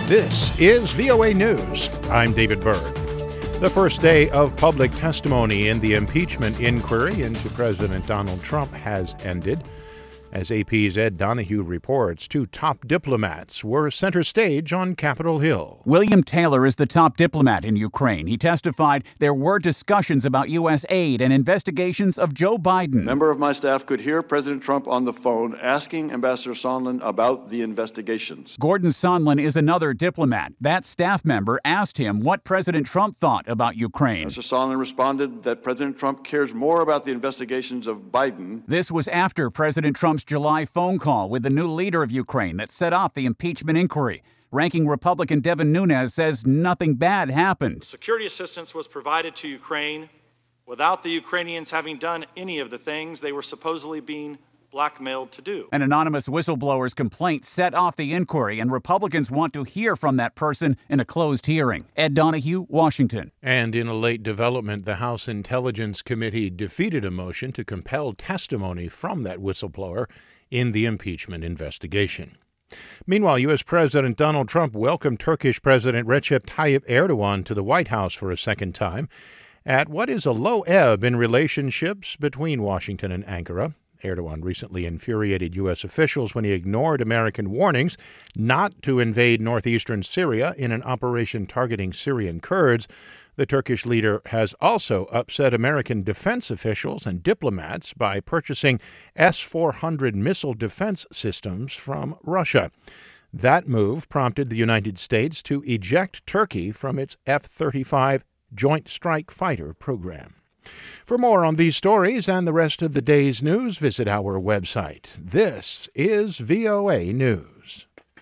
This is VOA News. I'm David Byrd. The first day of public testimony in the impeachment inquiry into President Donald Trump has ended. As AP's Ed Donahue reports, two top diplomats were center stage on Capitol Hill. William Taylor is the top diplomat in Ukraine. He testified there were discussions about U.S. aid and investigations of Joe Biden. A member of my staff could hear President Trump on the phone asking Ambassador Sondland about the investigations. Gordon Sondland is another diplomat. That staff member asked him what President Trump thought about Ukraine. Mr. Sondland responded that President Trump cares more about the investigations of Biden. This was after President Trump's July phone call with the new leader of Ukraine that set off the impeachment inquiry. Ranking Republican Devin Nunes says nothing bad happened. Security assistance was provided to Ukraine without the Ukrainians having done any of the things they were supposedly being blackmailed to do. An anonymous whistleblower's complaint set off the inquiry, and Republicans want to hear from that person in a closed hearing. Ed Donahue, Washington. And in a late development, the House Intelligence Committee defeated a motion to compel testimony from that whistleblower in the impeachment investigation. Meanwhile, U.S. President Donald Trump welcomed Turkish President Recep Tayyip Erdogan to the White House for a second time at what is a low ebb in relationships between Washington and Ankara. Erdogan recently infuriated U.S. officials when he ignored American warnings not to invade northeastern Syria in an operation targeting Syrian Kurds. The Turkish leader has also upset American defense officials and diplomats by purchasing S-400 missile defense systems from Russia. That move prompted the United States to eject Turkey from its F-35 Joint Strike Fighter program. For more on these stories and the rest of the day's news, visit our website. This is VOA News.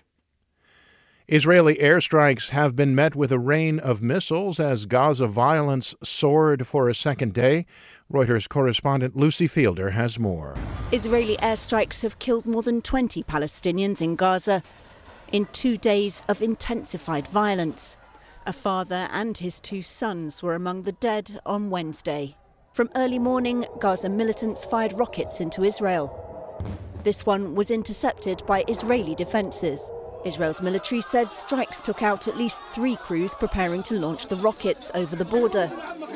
Israeli airstrikes have been met with a rain of missiles as Gaza violence soared for a second day. Reuters correspondent Lucy Fielder has more. Israeli airstrikes have killed more than 20 Palestinians in Gaza in 2 days of intensified violence. A father and his two sons were among the dead on Wednesday. From early morning, Gaza militants fired rockets into Israel. This one was intercepted by Israeli defences. Israel's military said strikes took out at least 3 crews preparing to launch the rockets over the border.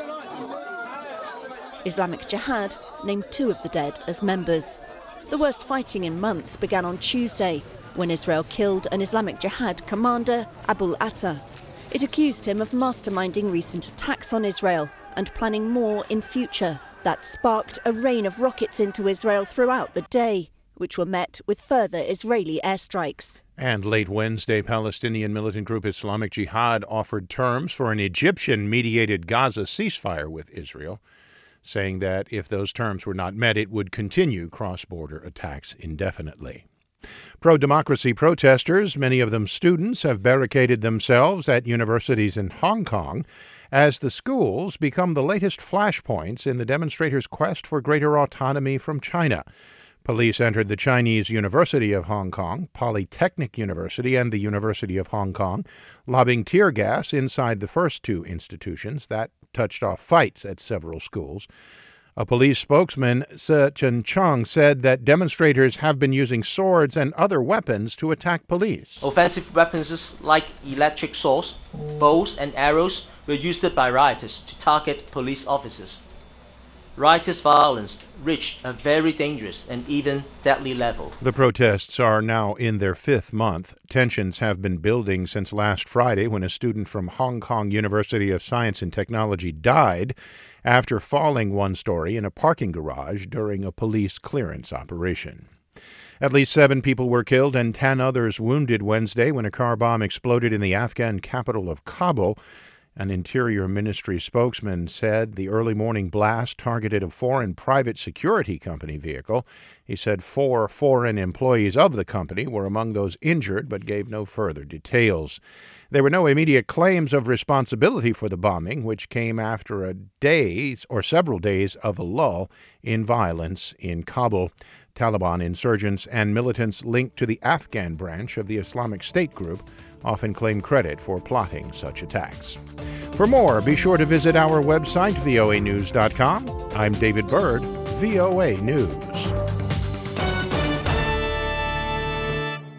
Islamic Jihad named 2 of the dead as members. The worst fighting in months began on Tuesday when Israel killed an Islamic Jihad commander, Abu Atta. It accused him of masterminding recent attacks on Israel and planning more in future. That sparked a rain of rockets into Israel throughout the day, which were met with further Israeli airstrikes. And late Wednesday, Palestinian militant group Islamic Jihad offered terms for an Egyptian-mediated Gaza ceasefire with Israel, saying that if those terms were not met, it would continue cross-border attacks indefinitely. Pro-democracy protesters, many of them students, have barricaded themselves at universities in Hong Kong as the schools become the latest flashpoints in the demonstrators' quest for greater autonomy from China. Police entered the Chinese University of Hong Kong, Polytechnic University, and the University of Hong Kong, lobbing tear gas inside the first 2 institutions. That touched off fights at several schools. A police spokesman, Se Chen Chong, said that demonstrators have been using swords and other weapons to attack police. Offensive weapons like electric swords, bows, and arrows were used by rioters to target police officers. Rioters' violence reached a very dangerous and even deadly level. The protests are now in their 5th month. Tensions have been building since last Friday when a student from Hong Kong University of Science and Technology died after falling 1 story in a parking garage during a police clearance operation. At least 7 people were killed and 10 others wounded Wednesday when a car bomb exploded in the Afghan capital of Kabul. An Interior Ministry spokesman said the early morning blast targeted a foreign private security company vehicle. He said 4 foreign employees of the company were among those injured, but gave no further details. There were no immediate claims of responsibility for the bombing, which came after several days of a lull in violence in Kabul. Taliban insurgents and militants linked to the Afghan branch of the Islamic State group often claim credit for plotting such attacks. For more, be sure to visit our website, voanews.com. I'm David Byrd, VOA News.